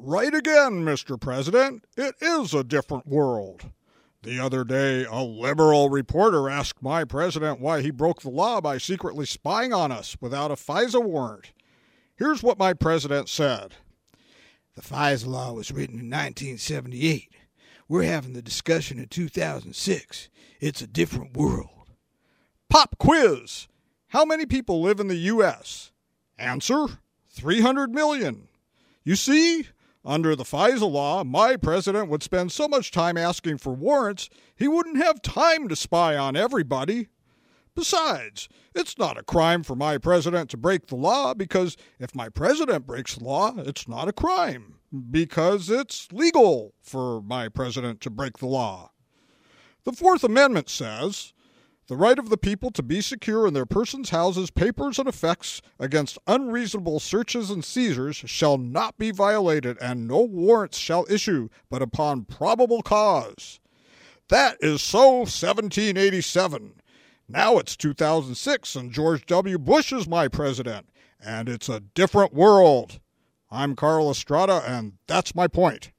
Right again, Mr. President. It is a different world. The other day, a liberal reporter asked my president why he broke the law by secretly spying on us without a FISA warrant. Here's what my president said. The FISA law was written in 1978. We're having the discussion in 2006. It's a different world. Pop quiz. How many people live in the U.S.? Answer, 300 million. You see, under the FISA law, my president would spend so much time asking for warrants, he wouldn't have time to spy on everybody. Besides, it's not a crime for my president to break the law because if my president breaks the law, it's not a crime because it's legal for my president to break the law. The Fourth Amendment says, the right of the people to be secure in their persons, houses, papers, and effects against unreasonable searches and seizures shall not be violated, and no warrants shall issue but upon probable cause. That is so 1787. Now it's 2006, and George W. Bush is my president, and it's a different world. I'm Carl Estrada, and that's my point.